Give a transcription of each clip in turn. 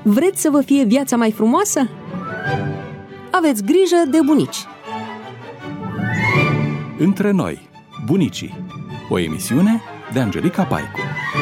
Vreți să vă fie viața mai frumoasă? Aveți grijă de bunici. Între noi, bunicii. O emisiune de Angelica Paicu.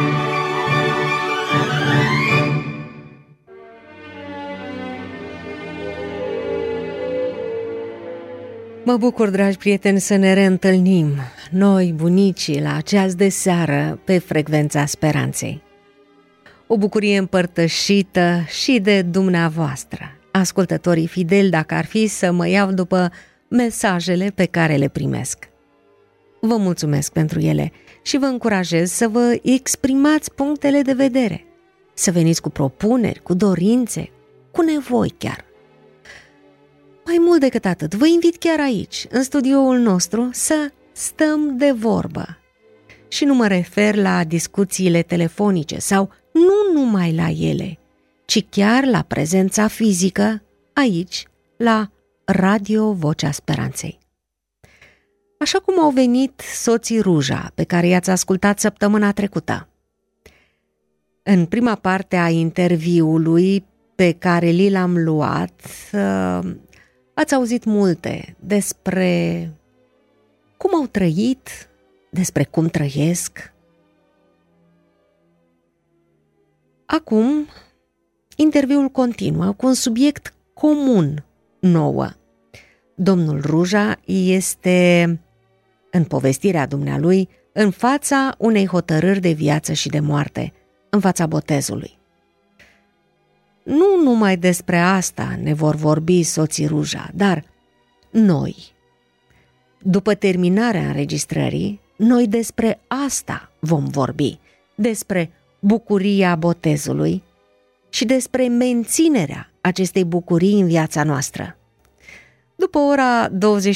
Mă bucur, dragi prieteni, să ne reîntâlnim, noi, bunicii, la ceas de seară, pe frecvența speranței. O bucurie împărtășită și de dumneavoastră, ascultătorii fideli, dacă ar fi să mă iau după mesajele pe care le primesc. Vă mulțumesc pentru ele și vă încurajez să vă exprimați punctele de vedere, să veniți cu propuneri, cu dorințe, cu nevoi chiar. Mai mult decât atât, vă invit chiar aici, în studioul nostru, să stăm de vorbă. Și nu mă refer la discuțiile telefonice sau nu numai la ele, ci chiar la prezența fizică aici, la Radio Vocea Speranței. Așa cum au venit soții Ruja, pe care i-ați ascultat săptămâna trecută. În prima parte a interviului pe care l-am luat, ați auzit multe despre cum au trăit, despre cum trăiesc. Acum, interviul continuă cu un subiect comun nouă. Domnul Ruja este, în povestirea dumnealui, în fața unei hotărâri de viață și de moarte, în fața botezului. Nu numai despre asta ne vor vorbi soții Ruja, dar noi, după terminarea înregistrării, noi despre asta vom vorbi, despre bucuria botezului și despre menținerea acestei bucurii în viața noastră. După ora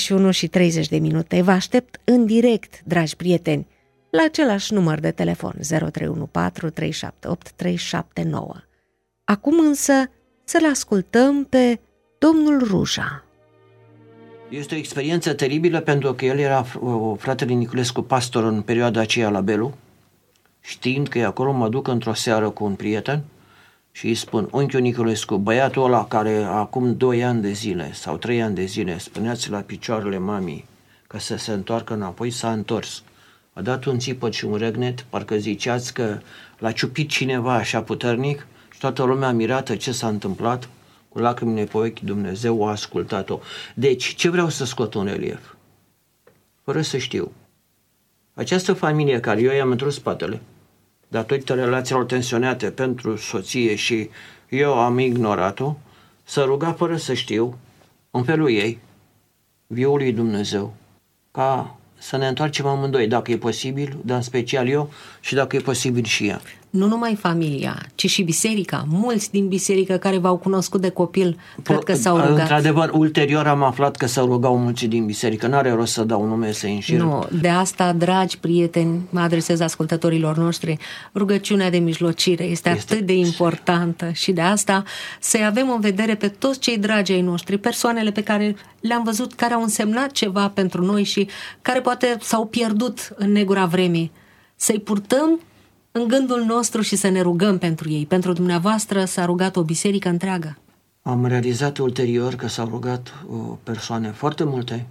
21:30 vă aștept în direct, dragi prieteni, la același număr de telefon 0314 378 379. Acum însă să-l ascultăm pe domnul Ruja. Este o experiență teribilă pentru că el era fratele Niculescu pastor în perioada aceea la Belu. Știind că e acolo, mă duc într-o seară cu un prieten și îi spun: unchiul Niculescu, băiatul ăla care acum 2 ani de zile sau 3 ani de zile spuneați la picioarele mamii că să se întoarcă înapoi, s-a întors. A dat un țipăt și un regnet, parcă ziceați că l-a ciupit cineva așa puternic și toată lumea mirată ce s-a întâmplat. Cu lacrimile pe ochi, Dumnezeu a ascultat-o. Deci, ce vreau să scot în relief? Fără să știu. Această familie care eu i-am întors spatele, datorită relațiilor tensionate pentru soție și eu am ignorat-o, să ruga fără să știu, în felul ei, viul lui Dumnezeu, ca să ne întoarcem amândoi, dacă e posibil, dar în special eu și dacă e posibil și ea. Nu numai familia, ci și biserica. Mulți din biserică care v-au cunoscut de copil, cred că s-au rugat. Într-adevăr, ulterior am aflat că s-au rugau mulți din biserică. N-are rost să dau nume, să înșir. Nu, de asta, dragi prieteni, mă adresez ascultătorilor noștri, rugăciunea de mijlocire este atât de importantă și de asta să-i avem în vedere pe toți cei dragi ai noștri, persoanele pe care le-am văzut, care au însemnat ceva pentru noi și care poate s-au pierdut în negura vremii. Să-i purtăm în gândul nostru și să ne rugăm pentru ei. Pentru dumneavoastră s-a rugat o biserică întreagă. Am realizat ulterior că s-au rugat persoane foarte multe,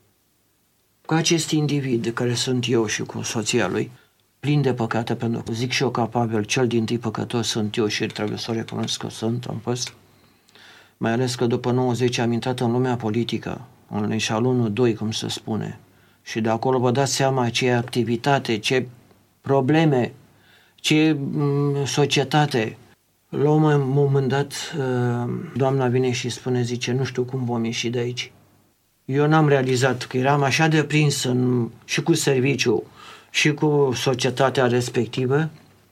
cu acest individ care sunt eu și cu soția lui, plin de păcate, pentru că zic și eu capabil, cel dintâi păcătos sunt eu și trebuie să o recunosc că am fost. Mai ales că după 90 am intrat în lumea politică, în eșalonul 2, cum se spune, și de acolo vă dați seama ce activitate, ce probleme, ce societate. La un moment dat, doamna vine și spune, zice, nu știu cum vom ieși de aici. Eu n-am realizat că eram așa de prins și cu serviciu și cu societatea respectivă.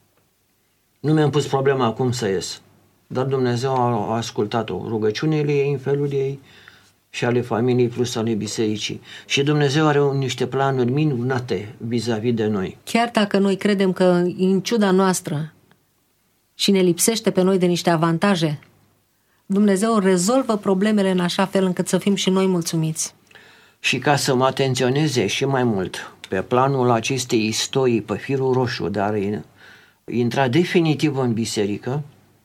Nu mi-am pus problema cum să ies. Dar Dumnezeu a ascultat-o, rugăciunile ei în felul ei și ale familiei plus ale bisericii. Și Dumnezeu are niște planuri minunate vis-a-vis de noi. Chiar dacă noi credem că în ciuda noastră și ne lipsește pe noi de niște avantaje, Dumnezeu rezolvă problemele în așa fel încât să fim și noi mulțumiți. Și ca să mă atenționeze și mai mult pe planul acestei istorii, pe firul roșu, dar intra definitiv în biserică,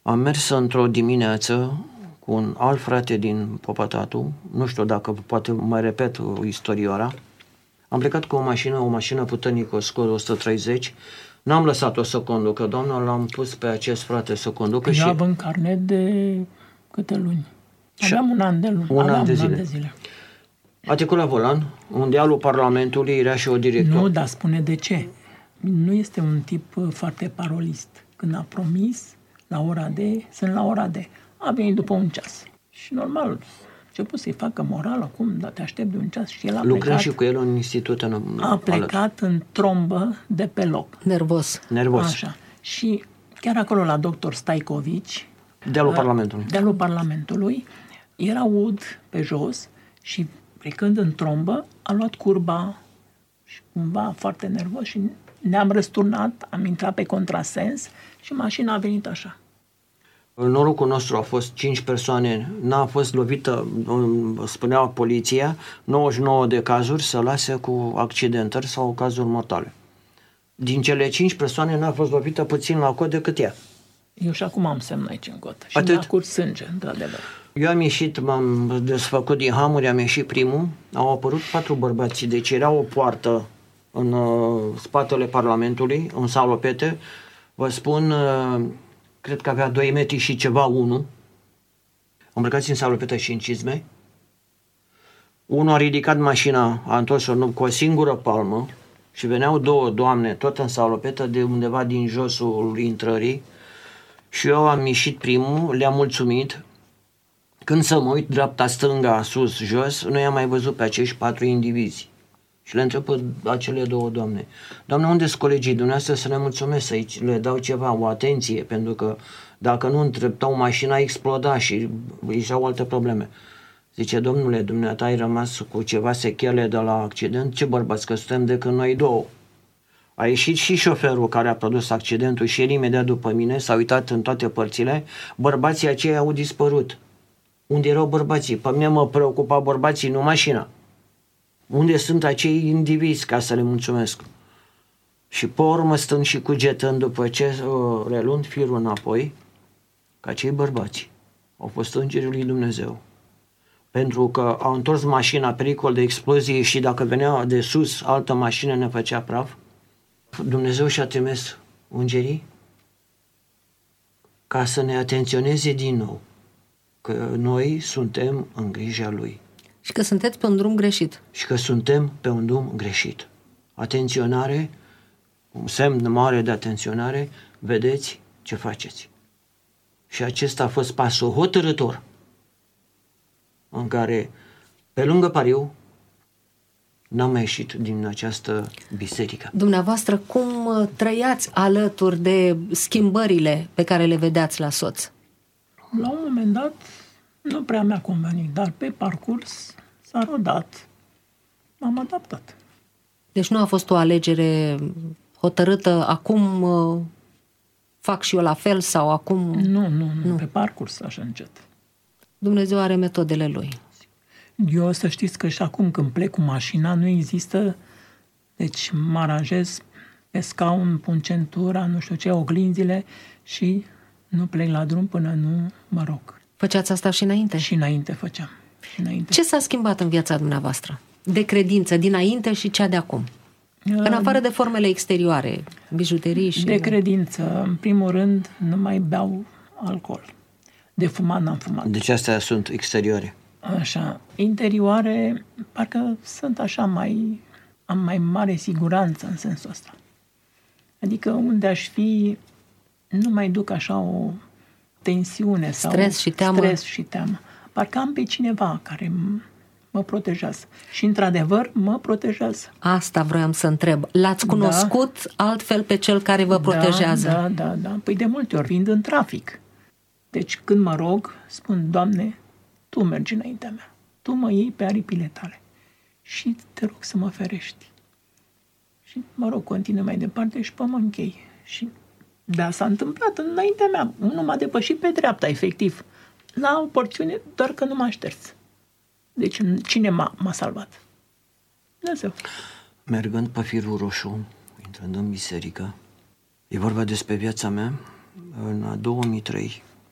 Am mers într-o dimineață cu un alt frate din Popătatu, nu știu dacă poate mai repet istorioara. Am plecat cu o mașină puternică, o Skoda 130. N-am lăsat-o să conducă, doamna, l-am pus pe acest frate să conducă. Eu aveam carnet de câte luni? Aveam un an de zile. A trecut la volan, în dealul Parlamentului era și o director. Nu, dar spune de ce. Nu este un tip foarte parolist. Când a promis la ora de, sunt la ora de. A venit după un ceas. Și normal, a început să-i facă moral acum, dar te aștept de un ceas. Și el a Lucrăm plecat, și cu el în institut. A plecat în trombă de pe loc. Nervos. Așa. Și chiar acolo la doctor Staicovici, dealul Parlamentului, era ud pe jos și plecând în trombă, a luat curba și cumva foarte nervos și ne-am răsturnat, am intrat pe contrasens și mașina a venit așa. Norocul nostru a fost 5 persoane, n-a fost lovită, spunea poliția, 99 de cazuri să lase cu accidentări sau cazuri mortale. Din cele 5 persoane n-a fost lovită puțin la cod decât ea. Eu și acum am semn aici în cot. Și mi-a curs sânge, într-adevăr. Eu am ieșit, m-am desfăcut din hamuri, am ieșit primul, au apărut 4 bărbați, deci era o poartă în spatele Parlamentului, în salopete, vă spun, cred că avea 2 metri și ceva, unul, îmbrăcați în salopete și în cizme. Unul a ridicat mașina, a întors-o cu o singură palmă și veneau 2 doamne, tot în salopetă, de undeva din josul intrării, și eu am ieșit primul, le-am mulțumit. Când să mă uit dreapta, stânga, sus, jos, nu i-am mai văzut pe acești 4 indivizi. Și le întreb pe acele 2 doamne: Doamne, unde sunt colegii dumneavoastră să le mulțumesc, să le dau ceva, o atenție, pentru că dacă nu îndreptau mașina, exploda și ieșeau alte probleme. Zice: domnule, dumneata ai rămas cu ceva sechele de la accident? Ce bărbați, că suntem decât noi 2. A ieșit și șoferul care a produs accidentul și el imediat după mine s-a uitat în toate părțile. Bărbații aceia au dispărut. Unde erau bărbații? Pe mine mă preocupa bărbații, nu mașina. Unde sunt acei indivizi ca să le mulțumesc? Și pe urmă, stând și cugetând, după ce reluând firul înapoi, că acei bărbați au fost îngerii lui Dumnezeu. Pentru că au întors mașina, pericol de explozie, și dacă venea de sus altă mașină ne făcea praf. Dumnezeu și-a trimis îngerii ca să ne atenționeze din nou că noi suntem în grija Lui. Și că sunteți pe un drum greșit. Și că suntem pe un drum greșit. Atenționare, un semn mare de atenționare, vedeți ce faceți. Și acesta a fost pasul hotărător în care, pe lângă pariu, n-am mai ieșit din această biserică. Dumneavoastră, cum trăiați alături de schimbările pe care le vedeați la soț? La un moment dat, nu prea mi-a convenit, dar pe parcurs s-a rodat. M-am adaptat. Deci nu a fost o alegere hotărâtă, acum fac și eu la fel sau acum... Nu. Pe parcurs, așa încet. Dumnezeu are metodele Lui. Eu să știți că și acum când plec cu mașina nu există, deci mă aranjez pe scaun, pun centura, nu știu ce, oglinzile și nu plec la drum până nu mă rog. Făceați asta și înainte? Și înainte făceam. Ce s-a schimbat în viața dumneavoastră? De credință, dinainte și cea de acum? În afară de formele exterioare, bijuterii și... De credință, în primul rând, nu mai beau alcool. De fumat n-am fumat. Deci astea sunt exterioare. Așa. Interioare, parcă sunt așa am mai mare siguranță în sensul ăsta. Adică unde aș fi, nu mai duc așa o tensiune sau stres și teamă. Parcă am pe cineva care mă protejează. Și într-adevăr mă protejează. Asta vroiam să întreb. L-ați cunoscut altfel pe cel care vă protejează? Da. Păi de multe ori fiind în trafic. Deci când mă rog, spun: Doamne, Tu mergi înaintea mea. Tu mă iei pe aripile Tale. Și te rog să mă ferești. Și mă rog, continui mai departe și mă închei. Și da, s-a întâmplat înaintea mea. Unul m-a depășit pe dreapta, efectiv. La o porțiune, doar că nu m-a șters. Deci cine m-a salvat? Dumnezeu. Mergând pe firul roșu, intrând în biserică, e vorba despre viața mea. În 2003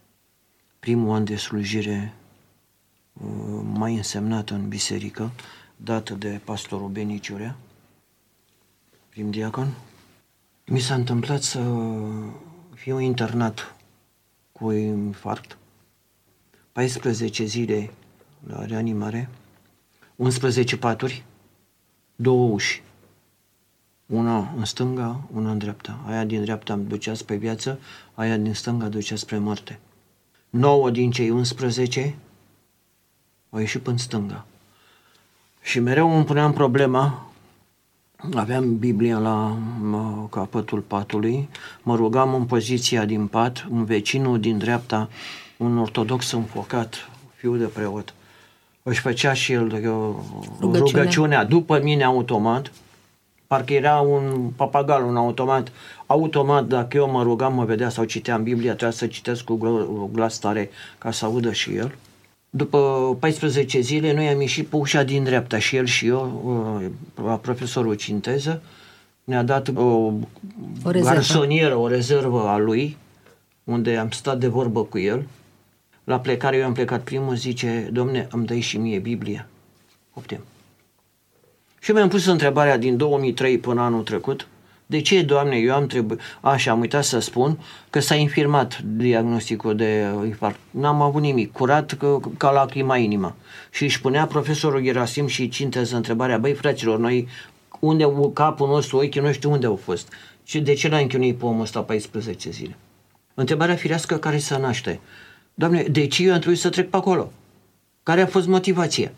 primul an de slujire mai însemnată în biserică, dată de pastorul Beni Ciurea, prim diacon. Mi s-a întâmplat să fiu internat cu infarct, 14 zile la reanimare, 11 paturi, 2 uși, una în stânga, una în dreapta. Aia din dreapta îmi ducea spre viață, aia din stânga ducea spre moarte. 9 din cei 11 au ieșit până în stânga. Și mereu îmi puneam problema, aveam Biblia la capătul patului, mă rugam în poziția din pat, un vecinul din dreapta, un ortodox înfocat, fiu de preot, își făcea și el rugăciunea după mine automat, parcă era un papagal, un automat, dacă eu mă rugam, mă vedea sau citeam Biblia, trebuia să citesc cu glas tare ca să audă și el. După 14 zile, noi am ieșit pe ușa din dreapta și el și eu, profesorul Cinteză, ne-a dat o garsonieră, o rezervă a lui, unde am stat de vorbă cu el. La plecare, eu am plecat primul, zice, Domne, îmi dai și mie Biblia. Optim. Și mi-am pus întrebarea din 2003 până anul trecut, de ce, Doamne, eu am uitat să spun că s-a infirmat diagnosticul de infarct. N-am avut nimic, curat ca lacrima inima. Și își punea profesorul Gerasim și Cinteză întrebarea, băi, fraților, noi, unde capul nostru, ochii noștri, unde au fost? Și de ce l-a închinuit pe omul ăsta 14 zile? Întrebarea firească care se naște. Doamne, de ce eu am trebuit să trec pe acolo? Care a fost motivația?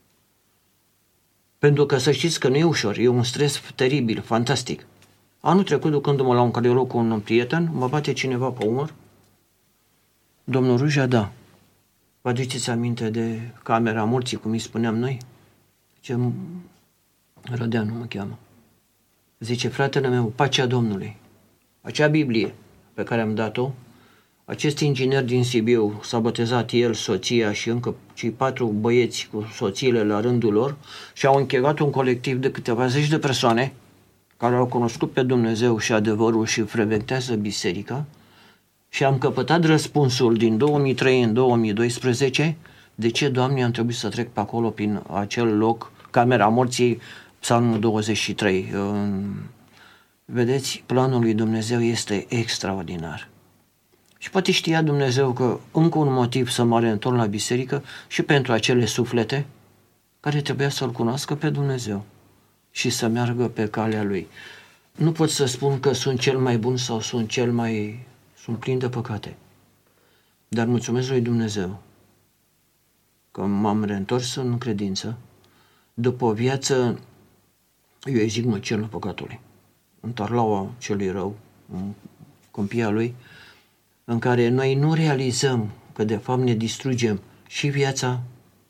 Pentru că să știți că nu e ușor, e un stres teribil, fantastic. Anul trecut, ducându-mă la un cardiolog cu un prieten, mă bate cineva pe umăr. Domnul Ruja, da. Vă aduceți aminte de camera morții, cum îi spuneam noi? Zice, Rădeanu mă cheamă. Zice, fratele meu, pacea Domnului. Acea Biblie pe care am dat-o, acest inginer din Sibiu s-a botezat el, soția și încă cei 4 băieți cu soțiile la rândul lor și au încheiat un colectiv de câteva zeci de persoane care au cunoscut pe Dumnezeu și adevărul și frecventează biserica și am căpătat răspunsul din 2003 în 2012 de ce, Doamne, am trebuit să trec pe acolo prin acel loc, camera morții, Psalmul 23. Vedeți, planul lui Dumnezeu este extraordinar. Și poate știa Dumnezeu că încă un motiv să mă reîntorc la biserică și pentru acele suflete care trebuia să-L cunoască pe Dumnezeu și să meargă pe calea Lui. Nu pot să spun că sunt cel mai bun sau sunt plin de păcate. Dar mulțumesc lui Dumnezeu că m-am reîntors în credință după o viață, eu îi zic măcelul păcatului, în tarlaua celui rău, în câmpia lui, în care noi nu realizăm că de fapt ne distrugem și viața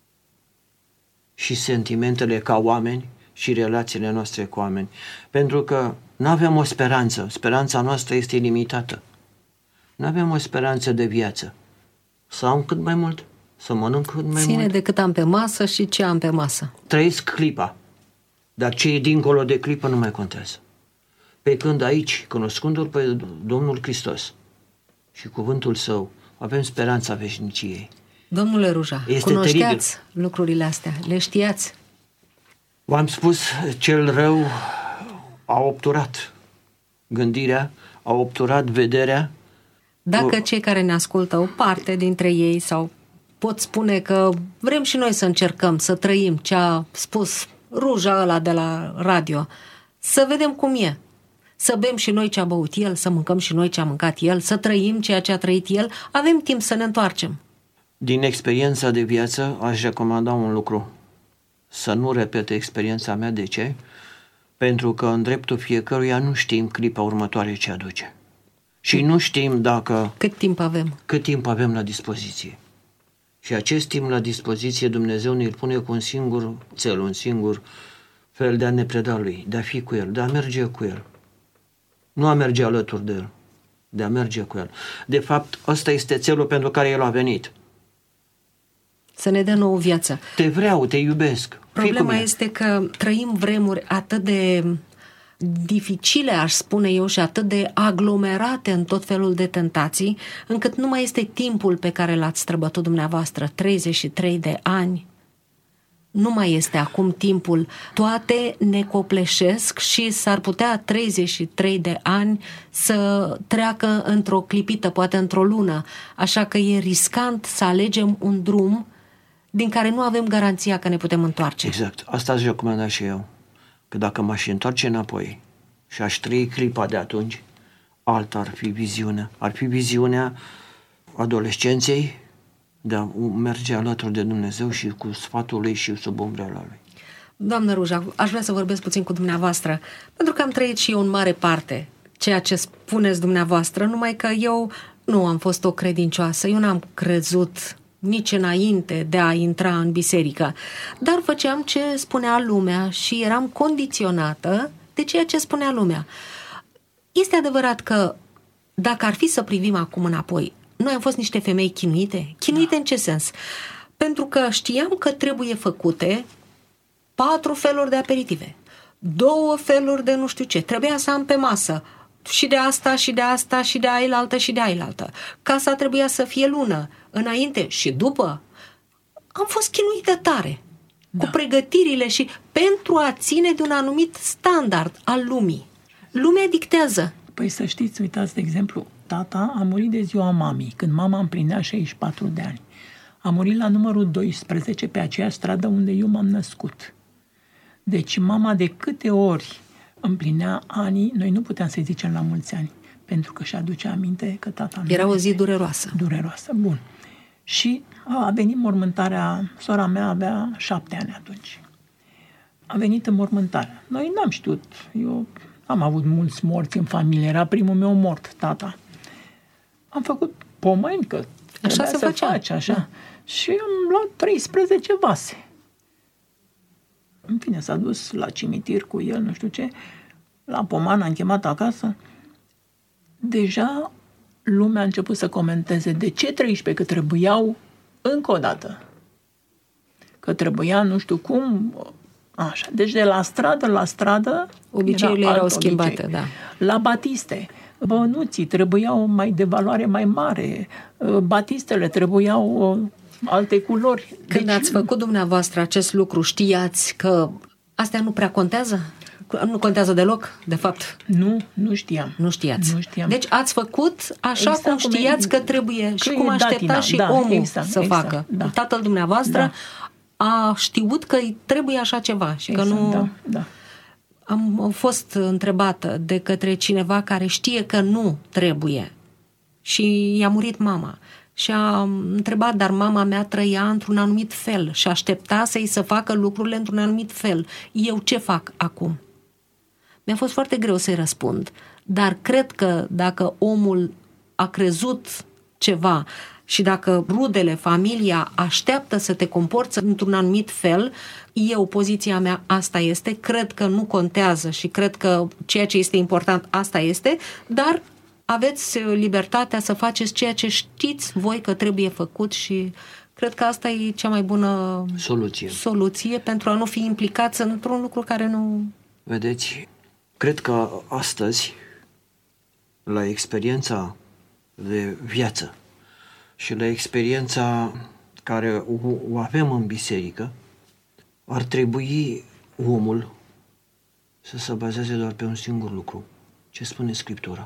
și sentimentele ca oameni și relațiile noastre cu oameni. Pentru că nu avem o speranță, speranța noastră este limitată. Nu avem o speranță de viață. Să am cât mai mult, să mănânc cât mai mult. Ține de cât am pe masă și ce am pe masă. Trăiesc clipa, dar ce e dincolo de clipă nu mai contează. Pe când aici, cunoscându-L pe Domnul Hristos și cuvântul Său, avem speranța veșniciei. Domnule Ruja, cunoșteați lucrurile astea, le știați? V-am spus, cel rău a obturat gândirea, a obturat vederea. Dacă cei care ne ascultă, o parte dintre ei, sau pot spune că vrem și noi să încercăm să trăim ce a spus Ruja ăla de la radio, să vedem cum e. Să bem și noi ce a băut el, să mâncăm și noi ce a mâncat el, să trăim ceea ce a trăit el, avem timp să ne întoarcem. Din experiența de viață aș recomanda un lucru. Să nu repete experiența mea. De ce? Pentru că în dreptul fiecăruia nu știm clipa următoare ce aduce. Și nu știm dacă... Cât timp avem la dispoziție. Și acest timp la dispoziție Dumnezeu ne-l pune cu un singur cel, un singur fel de a ne preda Lui, de a fi cu El, de a merge cu El. Nu a merge alături de El, de a merge cu El. De fapt, ăsta este țelul pentru care El a venit. Să ne dea nouă viață. Te vreau, te iubesc. Problema este că trăim vremuri atât de dificile, aș spune eu, și atât de aglomerate în tot felul de tentații, încât nu mai este timpul pe care l-ați străbătut dumneavoastră, 33 de ani. Nu mai este acum timpul. Toate ne copleșesc și s-ar putea 33 de ani să treacă într-o clipită, poate într-o lună. Așa că e riscant să alegem un drum din care nu avem garanția că ne putem întoarce. Exact. Asta aș recomanda și eu. Că dacă m-aș întoarce înapoi și aș trăi clipa de atunci, alta ar fi viziunea. Ar fi viziunea adolescenței de a merge alături de Dumnezeu și cu sfatul lui și sub umbrela lui. Doamnă Ruja, aș vrea să vorbesc puțin cu dumneavoastră, pentru că am trăit și eu în mare parte ceea ce spuneți dumneavoastră, numai că eu nu am fost o credincioasă, eu n-am crezut nici înainte de a intra în biserică, dar făceam ce spunea lumea și eram condiționată de ceea ce spunea lumea. Este adevărat că dacă ar fi să privim acum înapoi, noi am fost niște femei chinuite? Chinuite în ce sens? Pentru că știam că trebuie făcute 4 feluri de aperitive, 2 feluri de nu știu ce, trebuia să am pe masă și de asta, și de asta, și de ailaltă, și de ailaltă. Casa trebuia să fie lună, înainte și după. Am fost chinuită tare, cu pregătirile și pentru a ține de un anumit standard al lumii. Lumea dictează. Păi să știți, uitați, de exemplu, tata a murit de ziua mamei, când mama împlinea 64 de ani. A murit la numărul 12 pe aceeași stradă unde eu m-am născut. Deci mama de câte ori împlinea anii, noi nu puteam să-i zicem la mulți ani, pentru că și aducea aminte că tata... Era o zi dureroasă. Dureroasă, bun. Și a venit mormântarea, sora mea avea 7 ani atunci. A venit înmormântarea. Noi n-am știut, eu am avut mulți morți în familie, era primul meu mort, tata. Am făcut pomeni, că așa se făcea. Face, așa. Da. Și am luat 13 vase. În fine, s-a dus la cimitir cu el, nu știu ce, la pomană, am chemat acasă. Deja lumea a început să comenteze de ce 13, că trebuiau încă o dată. Că trebuia nu știu cum, așa. Deci de la stradă la stradă obiceiurile erau schimbate, da. La batiste, bănuții trebuiau mai de valoare mai mare, batistele trebuiau alte culori. Când ați făcut dumneavoastră acest lucru, știați că astea nu prea contează? Nu contează deloc, de fapt? Nu știam. Nu știați. Nu știam. Deci ați făcut așa exact cum știați că trebuie și cum aștepta și omul să facă. Da. Tatăl dumneavoastră a știut că trebuie așa ceva și că nu... Da. Am fost întrebată de către cineva care știe că nu trebuie și i-a murit mama. Și a întrebat, dar mama mea trăia într-un anumit fel și aștepta să-i să facă lucrurile într-un anumit fel. Eu ce fac acum? Mi-a fost foarte greu să-i răspund, dar cred că dacă omul a crezut ceva și dacă rudele, familia așteaptă să te comporți într-un anumit fel, poziția mea asta este, cred că nu contează și cred că ceea ce este important asta este, dar aveți libertatea să faceți ceea ce știți voi că trebuie făcut și cred că asta e cea mai bună soluție pentru a nu fi implicați într-un lucru care nu... Vedeți, cred că astăzi, la experiența de viață și la experiența care o avem în biserică, ar trebui omul să se bazeze doar pe un singur lucru. Ce spune Scriptura?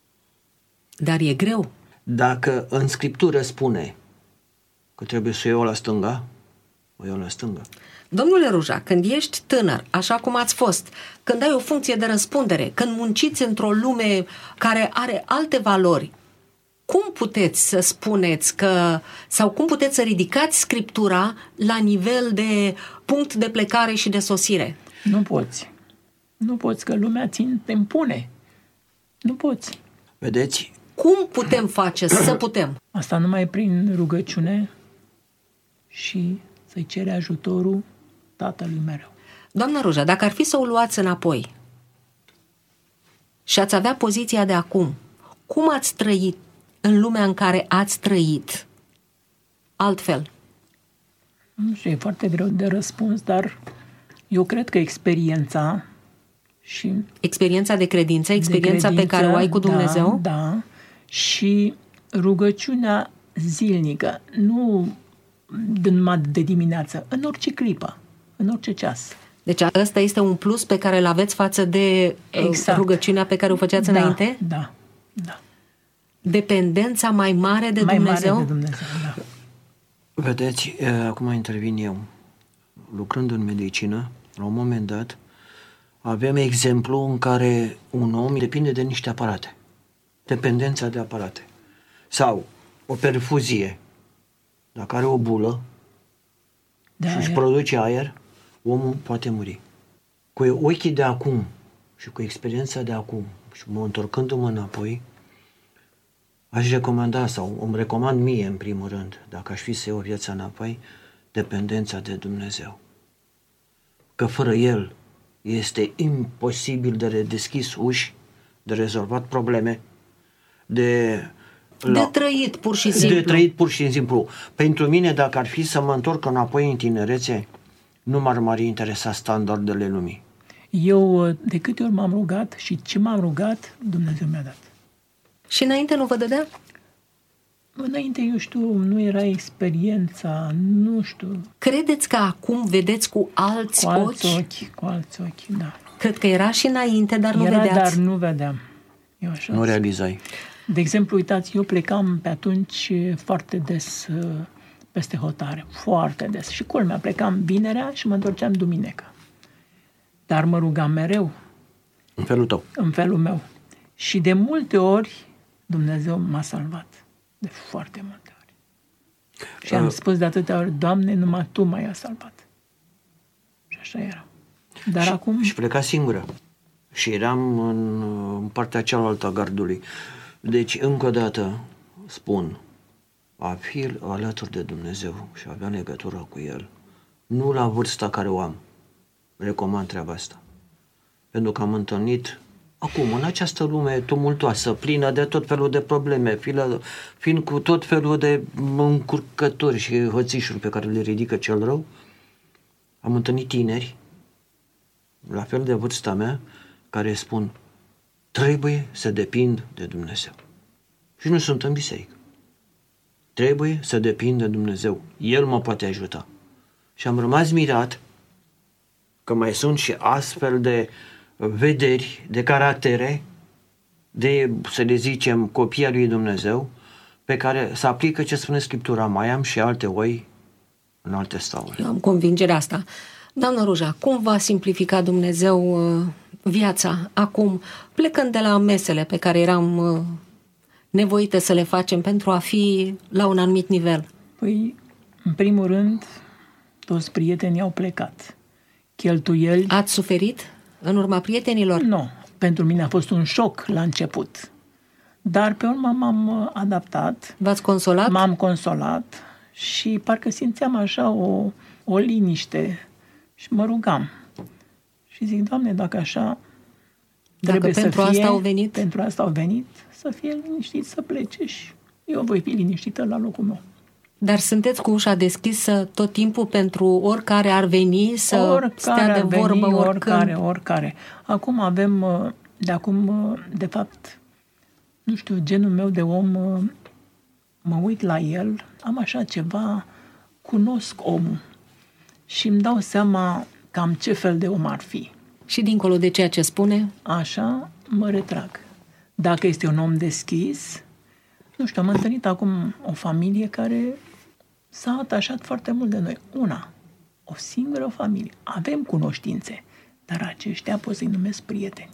Dar e greu. Dacă în Scriptură spune că trebuie să o iau la stânga, o iau la stânga. Domnule Ruja, când ești tânăr, așa cum ați fost, când ai o funcție de răspundere, când munciți într-o lume care are alte valori, cum puteți să spuneți că, sau cum puteți să ridicați Scriptura la nivel de punct de plecare și de sosire? Nu poți. Nu poți, că lumea te impune. Nu poți. Vedeți? Cum putem face să putem? Asta numai prin rugăciune și să-i cere ajutorul Tatălui mereu. Doamna Ruja, dacă ar fi să o luați înapoi și ați avea poziția de acum, cum ați trăit în lumea în care ați trăit altfel? Nu știu, e foarte greu de răspuns, dar eu cred că experiența Și experiența de credință, experiența pe care o ai cu Dumnezeu? Da, și rugăciunea zilnică, nu numai de dimineață, în orice clipă, în orice ceas. Deci ăsta este un plus pe care îl aveți față de rugăciunea pe care o făceați înainte? Da. Dependența mai mare de Dumnezeu? Mai mare de Dumnezeu, da. Vedeți, acum intervin eu. Lucrând în medicină, la un moment dat, avem exemplu în care un om depinde de niște aparate. Dependența de aparate. Sau o perfuzie. Dacă are o bulă și își produce aer, omul poate muri. Cu ochii de acum și cu experiența de acum și întorcându-mă înapoi, aș recomanda sau îmi recomand mie în primul rând, dacă aș fi să iau viața înapoi, dependența de Dumnezeu. Că fără El este imposibil de redeschis uși, de rezolvat probleme, de trăit pur și simplu. De trăit pur și simplu. Pentru mine, dacă ar fi să mă întorc înapoi în tinerețe, nu m-ar mai interesa standardele lumii. Eu de câte ori m-am rugat și ce m-am rugat, Dumnezeu mi-a dat. Și înainte nu vă dădea? Înainte, eu știu, nu era experiența, nu știu. Credeți că acum vedeți cu alți ochi? Cu alți ochi, da. Cred că era și înainte, dar nu vedeați. Dar nu vedeam. Eu așa nu realizai. De exemplu, uitați, eu plecam pe atunci foarte des peste hotare, foarte des. Și culmea, plecam vinerea și mă întorceam duminica. Dar mă rugam mereu. În felul tău. În felul meu. Și de multe ori Dumnezeu m-a salvat. De foarte multe ori. Și am spus de atâtea ori, Doamne, numai Tu m-ai salvat. Și așa era. Dar acum... Și pleca singură. Și eram în partea cealaltă a gardului. Deci, încă o dată, spun, a fi alături de Dumnezeu și a avea legătură cu El, nu la vârsta care o am, recomand treaba asta. Pentru că am întâlnit acum, în această lume tumultoasă, plină de tot felul de probleme, fiind cu tot felul de încurcături și hățișuri pe care le ridică cel rău, am întâlnit tineri, la fel de vârsta mea, care spun, trebuie să depind de Dumnezeu. Și nu sunt în biserică. Trebuie să depind de Dumnezeu. El mă poate ajuta. Și am rămas mirat că mai sunt și astfel de vederi, de caractere, de, să le zicem, copii al lui Dumnezeu, pe care se aplică ce spune Scriptura. Mai am și alte oi în alte stauri. Eu am convingerea asta. Doamnă Ruja, cum va simplifica Dumnezeu viața acum, plecând de la mesele pe care eram nevoite să le facem pentru a fi la un anumit nivel? Păi, în primul rând, toți prietenii au plecat. Cheltuieli... Ați suferit în urma prietenilor? Nu. Pentru mine a fost un șoc la început. Dar pe urmă m-am adaptat. V-ați consolat? M-am consolat și parcă simțeam așa o liniște și mă rugam. Și zic, Doamne, dacă așa trebuie să fie, asta au venit? Pentru asta au venit, să fie liniștit, să plece și eu voi fi liniștită la locul meu. Dar sunteți cu ușa deschisă tot timpul pentru oricare ar veni să stea de vorbă oricând? Oricare. Acum avem, de fapt, nu știu, genul meu de om, mă uit la el, am așa ceva, cunosc omul și îmi dau seama cam ce fel de om ar fi. Și dincolo de ceea ce spune? Așa, mă retrag. Dacă este un om deschis, nu știu, am întâlnit acum o familie care s-a atașat foarte mult de noi. O singură familie. Avem cunoștințe, dar aceștia pot să-i numesc prieteni.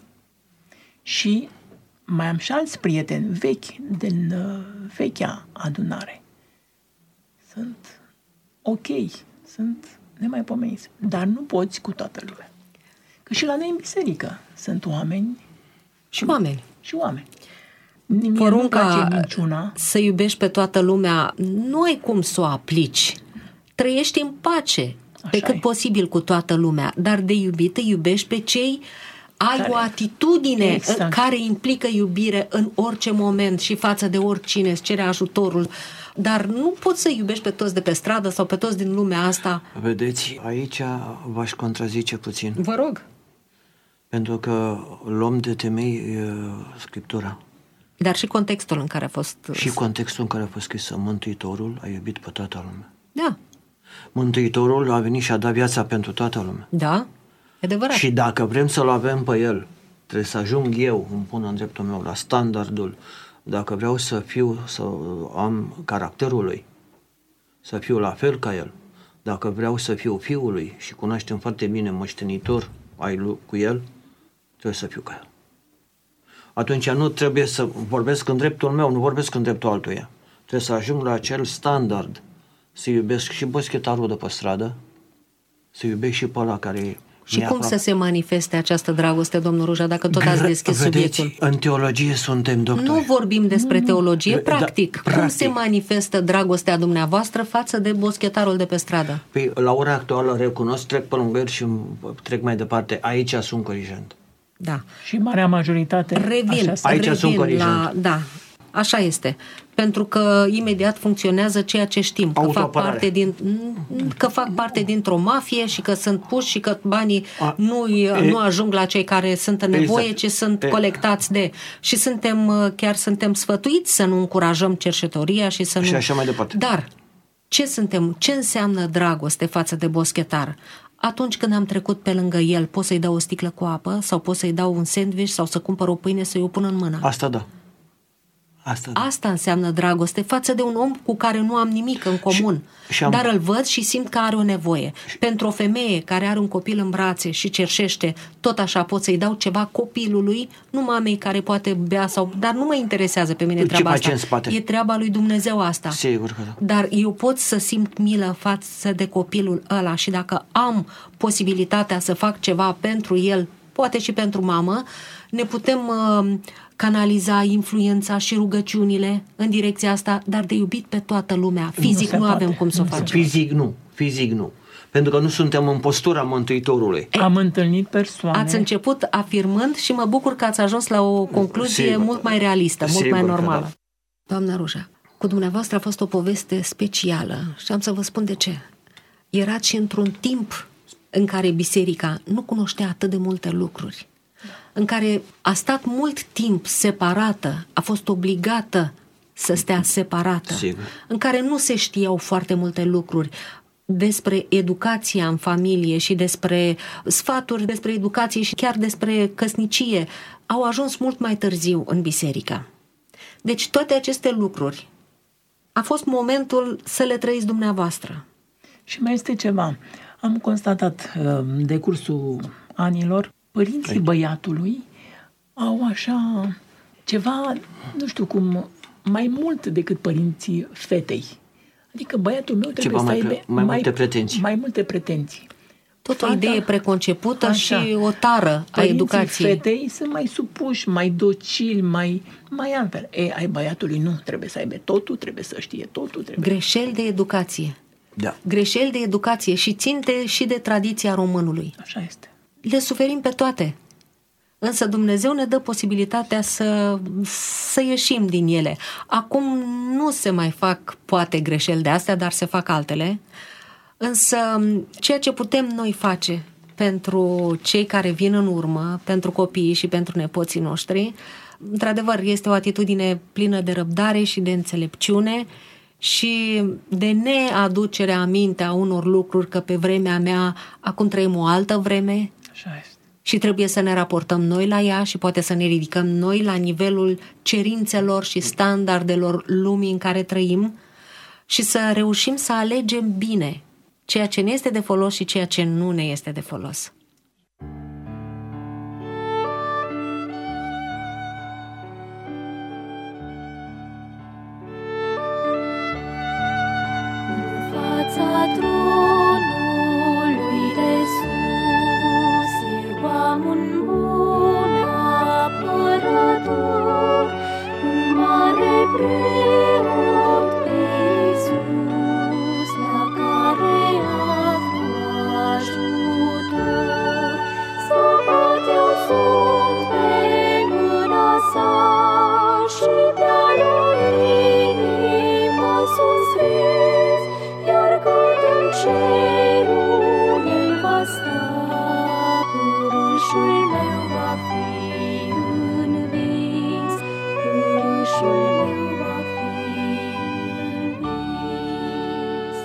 Și mai am și alți prieteni vechi, din vechea adunare. Sunt ok, sunt nemaipomeniți, dar nu poți cu toată lumea. Că și la noi în biserică sunt oameni și oameni. Și oameni. Porunca să iubești pe toată lumea, nu ai cum să o aplici. Trăiești în pace, pe cât posibil cu toată lumea, dar de iubit îi iubești pe cei, ai o atitudine care implică iubire în orice moment și față de oricine îți cere ajutorul. Dar nu poți să iubești pe toți de pe stradă sau pe toți din lumea asta. Vedeți, aici v-aș contrazice puțin. Vă rog. Pentru că luăm de temei Scriptura. Dar și contextul în care a fost... Și contextul în care a fost scrisă. Mântuitorul a iubit pe toată lumea. Da. Mântuitorul a venit și a dat viața pentru toată lumea. Da, e adevărat. Și dacă vrem să-L avem pe El, trebuie să ajung eu, îmi pun în dreptul meu, la standardul. Dacă vreau să am caracterul Lui, să fiu la fel ca El, dacă vreau să fiu Fiul Lui și cunoaștem foarte bine moștenitor cu El, trebuie să fiu ca El. Atunci nu trebuie să vorbesc în dreptul meu, nu vorbesc în dreptul altuia. Trebuie să ajung la acel standard, să iubesc și boschetarul de pe stradă, să iubesc și pe ăla care... Și cum să se manifeste această dragoste, domnul Ruja, dacă tot ați deschis subiectul? În teologie suntem doctori. Nu vorbim despre teologie, practic. Cum se manifestă dragostea dumneavoastră față de boschetarul de pe stradă? Păi, la ora actuală recunosc, trec pe lângă el și trec mai departe. Aici sunt corijent. Da. Și marea majoritate... Revin la... Da, așa este. Pentru că imediat funcționează ceea ce știm. Că fac parte dintr-o mafie și că sunt puși și că banii nu ajung la cei care sunt în nevoie, ci sunt colectați de... Și suntem sfătuiți să nu încurajăm cercetoria și să nu... Și așa mai departe. Dar ce înseamnă dragoste față de boschetar? Atunci când am trecut pe lângă el, pot să-i dau o sticlă cu apă sau pot să-i dau un sandwich sau să cumpăr o pâine să-i o pun în mână. Asta da. Asta înseamnă dragoste față de un om cu care nu am nimic în comun, dar îl văd și simt că are o nevoie. Pentru o femeie care are un copil în brațe și cerșește, tot așa pot să-i dau ceva copilului, nu mamei care poate bea dar nu mă interesează pe mine treaba asta. E treaba lui Dumnezeu asta. Sigur că da. Dar eu pot să simt milă față de copilul ăla și dacă am posibilitatea să fac ceva pentru el, poate și pentru mamă, ne putem canaliza influența și rugăciunile în direcția asta, dar de iubit pe toată lumea. Fizic nu avem cum să o facem. Fizic nu. Pentru că nu suntem în postura Mântuitorului. Am întâlnit persoane... Ați început afirmând și mă bucur că ați ajuns la o concluzie mult mai realistă, mult mai normală. Da. Doamna Ruja, cu dumneavoastră a fost o poveste specială și am să vă spun de ce. Erați și într-un timp în care biserica nu cunoștea atât de multe lucruri, în care a stat mult timp separată, a fost obligată să stea separată, Sigur. În care nu se știau foarte multe lucruri despre educația în familie și despre sfaturi, despre educație și chiar despre căsnicie, au ajuns mult mai târziu în biserică. Deci toate aceste lucruri a fost momentul să le trăiți dumneavoastră. Și mai este ceva. Am constatat în decursul anilor, părinții băiatului au așa ceva, nu știu cum, mai mult decât părinții fetei. Adică băiatul meu trebuie să aibă mai multe pretenții. Tot o idee preconcepută așa. Și o tară a educației. Fetei sunt mai supuși, mai docili, mai altfel. Ai băiatului nu, trebuie să aibă totul, trebuie să știe totul. Greșeli de educație. Da. Greșeli de educație și ținte și de tradiția românului. Așa este. Le suferim pe toate. Însă Dumnezeu ne dă posibilitatea să ieșim din ele. Acum nu se mai fac poate greșeli de astea, dar se fac altele. Însă ceea ce putem noi face pentru cei care vin în urmă, pentru copiii și pentru nepoții noștri, într-adevăr este o atitudine plină de răbdare și de înțelepciune și de neaducere aminte a unor lucruri că pe vremea mea acum trăim o altă vreme. Așa este. Și trebuie să ne raportăm noi la ea și poate să ne ridicăm noi la nivelul cerințelor și standardelor lumii în care trăim și să reușim să alegem bine ceea ce ne este de folos și ceea ce nu ne este de folos. Cerul el va sta, părâșul meu fi învins, râșul meu va fi învins.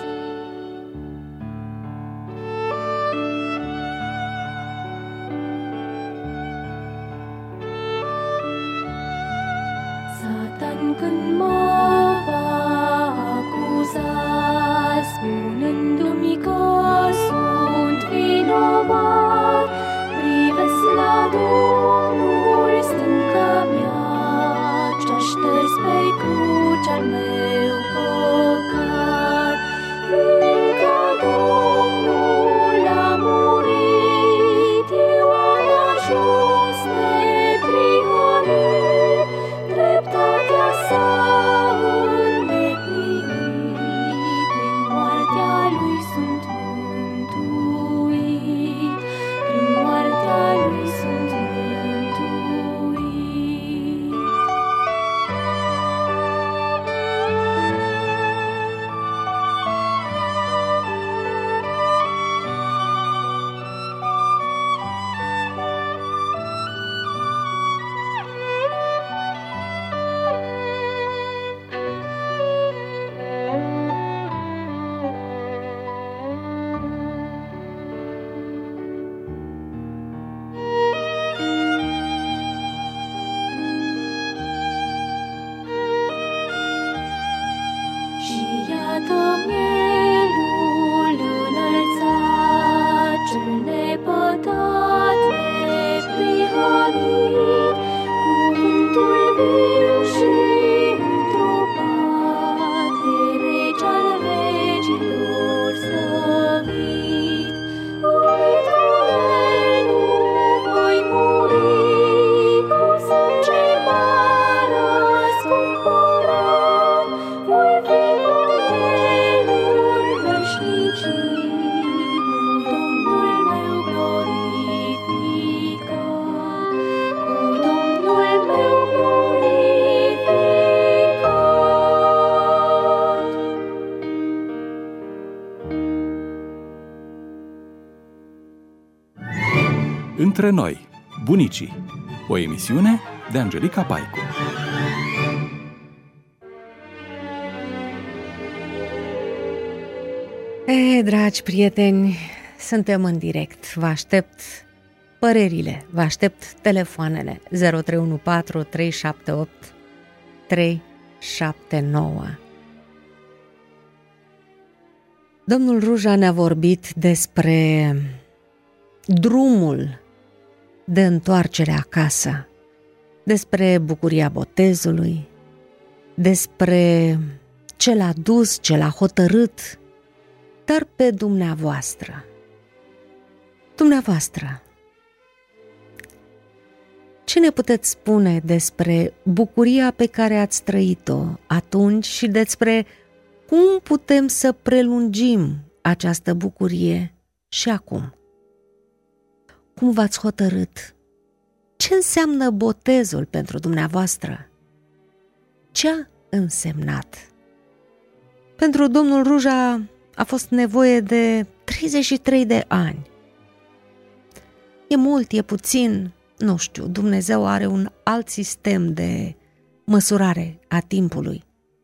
Satan când mă va acuza, spunându-mi că sunt vinovat, privesc la Domnul stânca mea, ce-a șters pe cruce al meu păcat. Fiindcă Domnul a murit, eu am ajuns neprihănit, dreptatea sa îndeplinit, prin moartea lui sunt mântuit, prin moartea lui sunt mântuit. Și iată mielul înălțat, cel nepătat, neprihănit, cuvântul viu și întrupat, de rege al regilor slăvit. Unit cu el nu voi muri, cu sânge m-a răscumpărat, voi fi cu el în veșnicii, cu Domnul meu glorificat, cu Domnul meu glorificat. Între noi, bunicii. O emisiune de Angelica Paicu. Dragi prieteni, suntem în direct. Vă aștept părerile, vă aștept telefoanele 0314 378 379. Domnul Ruja ne-a vorbit despre drumul de întoarcere acasă, despre bucuria botezului, despre ce l-a dus, ce l-a hotărât, dar pe dumneavoastră. Dumneavoastră, ce ne puteți spune despre bucuria pe care ați trăit-o atunci și despre cum putem să prelungim această bucurie și acum? Cum v-ați hotărât? Ce înseamnă botezul pentru dumneavoastră? Ce a însemnat? Pentru domnul Ruja a fost nevoie de 33 de ani. E mult, e puțin, nu știu, Dumnezeu are un alt sistem de măsurare a timpului.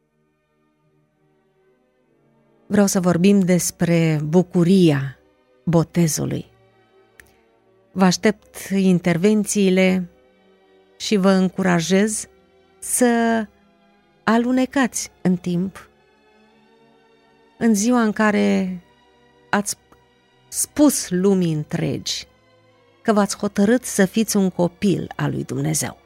Vreau să vorbim despre bucuria botezului. Vă aștept intervențiile și vă încurajez să alunecați în timp, în ziua în care ați spus lumii întregi că v-ați hotărât să fiți un copil al lui Dumnezeu.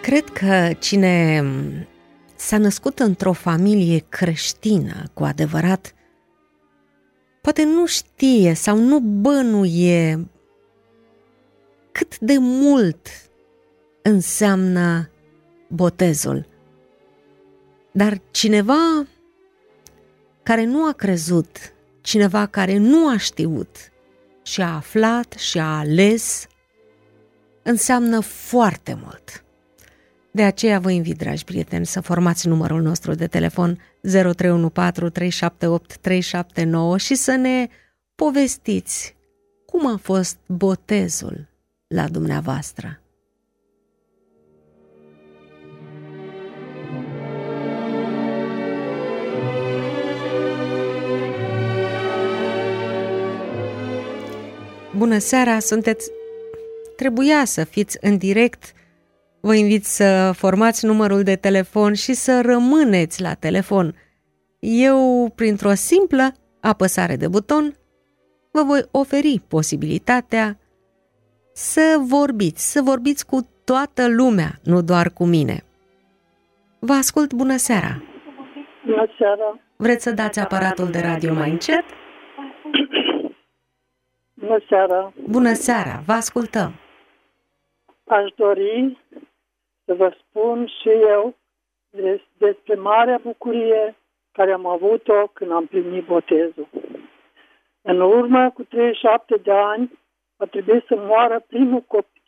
Cred că cine s-a născut într-o familie creștină cu adevărat, poate nu știe sau nu bănuie cât de mult înseamnă botezul. Dar cineva care nu a crezut, cineva care nu a știut și a aflat și a ales, înseamnă foarte mult. De aceea vă invit, dragi prieteni, să formați numărul nostru de telefon 0314 378 379 și să ne povestiți cum a fost botezul la dumneavoastră. Bună seara, trebuia să fiți în direct. Vă invit să formați numărul de telefon și să rămâneți la telefon. Eu, printr-o simplă apăsare de buton, vă voi oferi posibilitatea să vorbiți cu toată lumea, nu doar cu mine. Vă ascult, bună seara! Bună seara! Vreți să dați aparatul de radio mai încet? Bună seara! Bună seara, vă ascultăm! Aș dori să vă spun și eu despre marea bucurie care am avut-o când am primit botezul. În urmă cu 37 de ani a trebuit să moară primul copil.